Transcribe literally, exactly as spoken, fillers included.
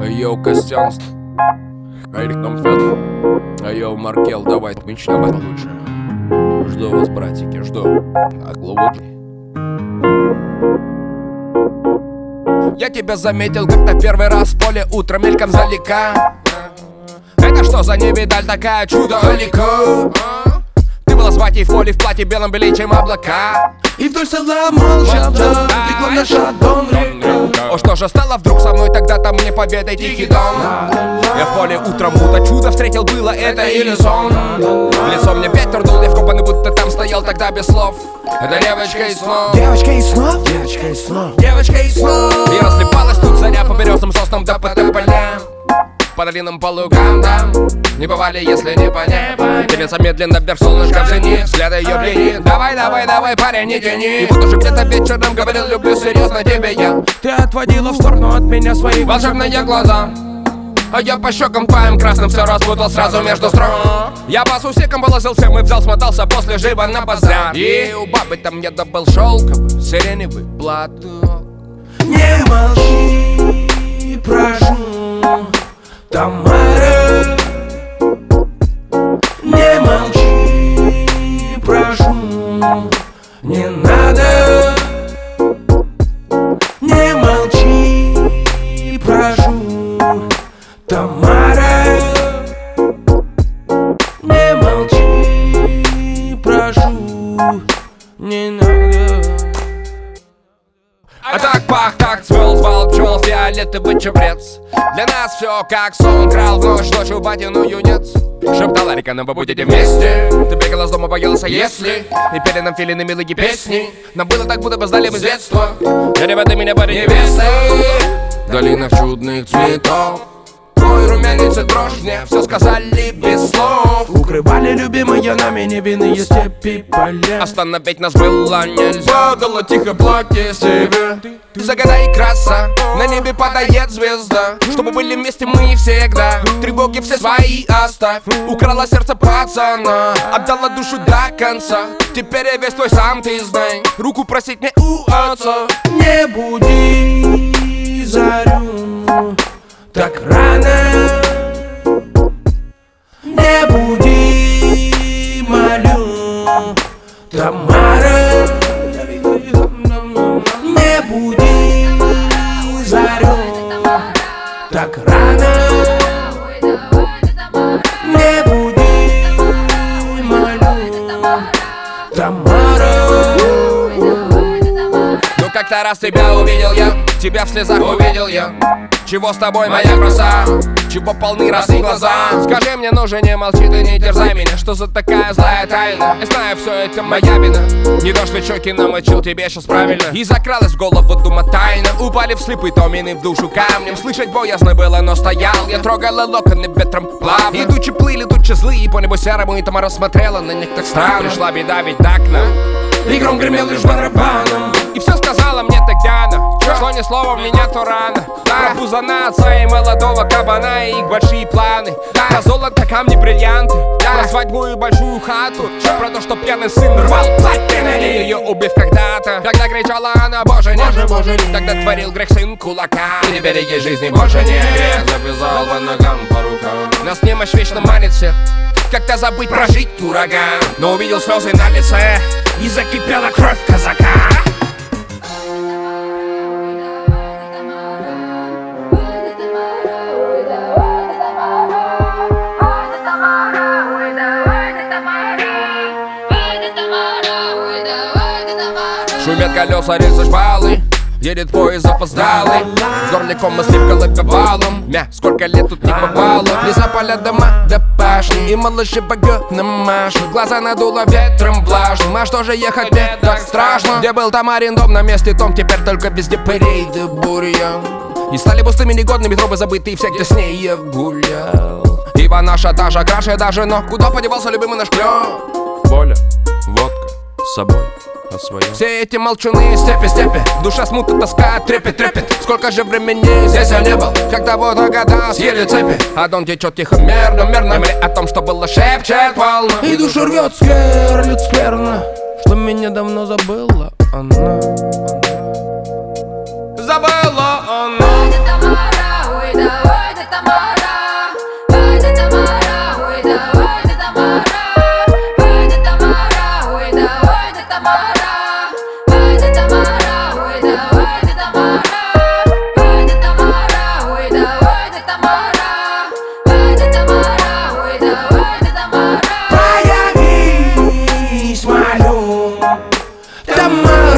Йоу, Костян, Эрик Номфест, йоу, Маркел, давай, мечта получше. Жду вас, братики, жду. А глубокий. Я тебя заметил как-то первый раз в поле утром мельком залека. Это что за невидаль такая, чудо далеко? Ты была с батей в поле в платье белом белее, чем облака. И вдоль села молча вдаль текла наша Дон река. О, что же стало вдруг со мной тогда-то мне победой тихий дом? Я в поле утром будто чудо встретил, было это или сон? В лицо мне ветер дул, я вкопанный, будто там стоял тогда без слов. Это девочка из снов. Девочка из снов, девочка из снов, девочка из снов. И разлипалась тут заря по березам, соснам да по тополям. По долинам, по лугам, да. Не бывали, если не по небу. Двигаться медленно вверх, солнышко в зенит, взгляд ее пленит. Давай, давай, давай, парень, не тяни. И вот уже где-то вечером говорил, люблю серьезно тебе я. Ты отводила в сторону от меня свои волшебные глаза, а я по щекам твоим красным все распутал сразу между строк. Я по сусекам положил всем и в зал смотался после живо на базар. И у бабы там я добыл шелковый сиреневый платок. Не молчи, прошу, Тамара. Не молчи, прошу, не надо. Не молчи, прошу, Тамара. Не молчи, прошу, не надо. А так пах, так цвел, звал пчел, фиолетовый чабрец. Для нас все как сон, крал в ночь, ночью батину юнец. Шептала река, но вы будете вместе. Ты бегала с дома, боялся, если. И пели нам филины милые песни. Нам было так, будто бы знали мы с детства. Дерево, ты меня парень невесты. В долинах чудных цветов твой румянец и дрожь мне все сказали без слов. Укрывали любимые нами невинные степи поля. Остановить нас было нельзя. Падало тихо платье себе. Загадай краса, на небе падает звезда. Чтобы были вместе мы всегда. Тревоги все свои оставь. Украла сердце пацана, отдала душу до конца. Теперь я весь твой, сам ты знай. Руку просить мне у отца. Не буди зарю так рано. Не буди, молю, Тамара. Не буди зарю так рано. Не буди, молю, Тамара. Ну как-то раз тебя увидел я, тебя в слезах увидел я. Чего с тобой, моя краса? Чего полны росы глаза? Скажи мне, ну же, не молчи, ты не терзай меня. Что за такая злая тайна? Я знаю, все это моя вина. Не дождь ведь щеки намочил тебе сейчас правильно. И закралась в голову дума тайна. Упали вслепы томины в душу камнем. Слышать боязно было, но стоял. Я трогала локоны ветром плавно. И тучи плыли, тучи злые. По небу серому, и Тамара смотрела на них так странно. Пришла беда ведь так нам. И гром гремел лишь барабаном. И все сказала мне тогда она. Шло ни слова в меня то рано. Про пузана отца и молодого кабана, и их большие планы. Про золото, камни, бриллианты. Про свадьбу и большую хату. Про то, что пьяный сын рвал платье на ней. Ее убив когда-то. Когда кричала она, боже нет, боже, боже, нет. Тогда творил грех сын кулака. И теперь ей жизни больше нет. Завязал по ногам, по рукам. Нас немощь вечно манит всех. Как-то забыть, прожить ураган. Но увидел слезы на лице, и закипела кровь казака. Шумят колеса, рельсы, шпалы. Едет поезд запоздалый. С горликом и сливкой балом. Мя, сколько лет тут не бывало. Леса, поля, дома до пашни. И малыши погёбно машут. Глаза надуло ветром влажным. А что же ехать мне так страшно? Где был Тамарин дом, на месте том. Теперь только везде парейды, бурьян. И стали пустыми, негодными тропы забытые. Все, где с ней я гулял. Ива наша та же, краше даже, но куда подевался любимый наш клёв? Воля, водка, с собой. Все эти молчуны, степи, степи. В душе смута, тоска, трепет, трепет. Сколько же времени здесь я не был, когда вот года съели цепи. А дом течет тихо, мерно, мерно. Мемори о том, что было, шепчет волна. И душу рвет, сверлит скверно, что меня давно забыла она. Забыла она. дома.